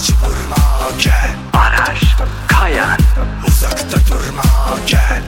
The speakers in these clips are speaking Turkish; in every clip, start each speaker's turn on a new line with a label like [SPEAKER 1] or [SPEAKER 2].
[SPEAKER 1] saçı vurma gel.
[SPEAKER 2] Araş Kayan.
[SPEAKER 1] Uzakta durma gel.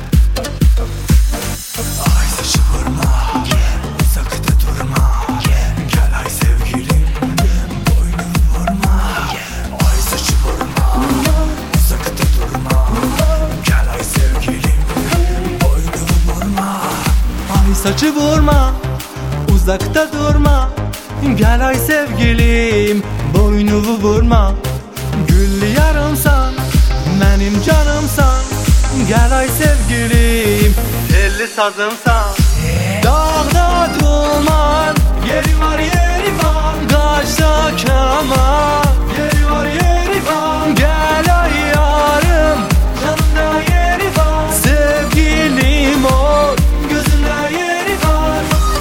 [SPEAKER 1] Ay saçı vurma gel. Uzakta durma gel. Gel ay sevgilim boynumu vurma gel. Ay saçı vurma uzakta durma gel ay sevgilim boynumu vurma.
[SPEAKER 3] Ay saçı vurma, uzakta durma. Gel ay sevgilim, boynumu vurma. Güllü yarımsan, benim canımsan. Gel ay sevgilim, telli sazımsan. Dağda duman, yeri var yeri var. Kaçta keman, yeri var yeri var. Gel ay yarım, canımda yeri var. Sevgilim ol, gözünde yeri var.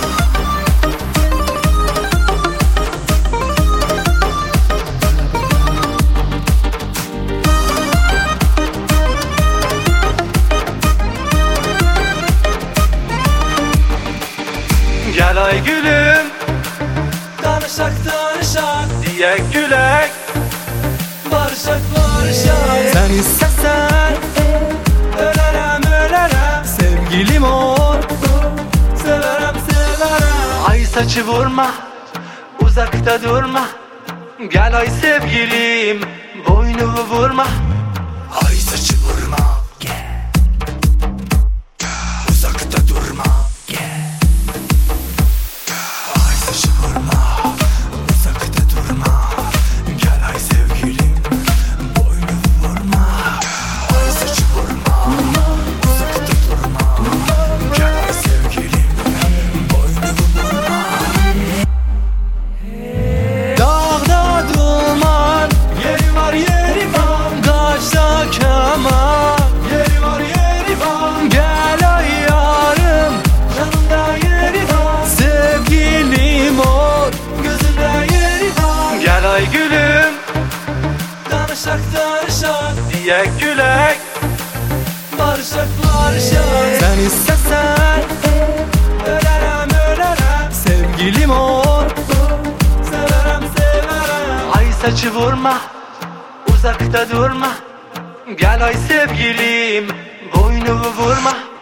[SPEAKER 3] Gel ay gülüm, danışak danışak diye gülek. Barışak barışak, sen istesen ölerem ölerem. Sevgilim ol, severem severem. Ay saçı vurma, uzakta durma. Gel ay sevgilim, boynumu vurma.
[SPEAKER 1] Ay saçı vurma gel. Uzakta durma gel. Ay saçı vurma uzakta durma gel ay sevgilim boynumu vurma. Ay saçı vurma uzakta durma gel ay sevgilim boynumu vurma.
[SPEAKER 3] Dağda duman, yeri var yeri var. Kaçta keman, yeri var yeri var. Gel ay yarım, canımda yeri var. Sevgilim ol, gözümde yeri var. Gel ay gülüm, danışak danışak diye gülek. Barışak barışak, sen istesen ölerem ölerem. Sevgilim ol, severem severem. Ay saçı vurma, uzakta durma. Gel ay sevgilim, boynumu vurma.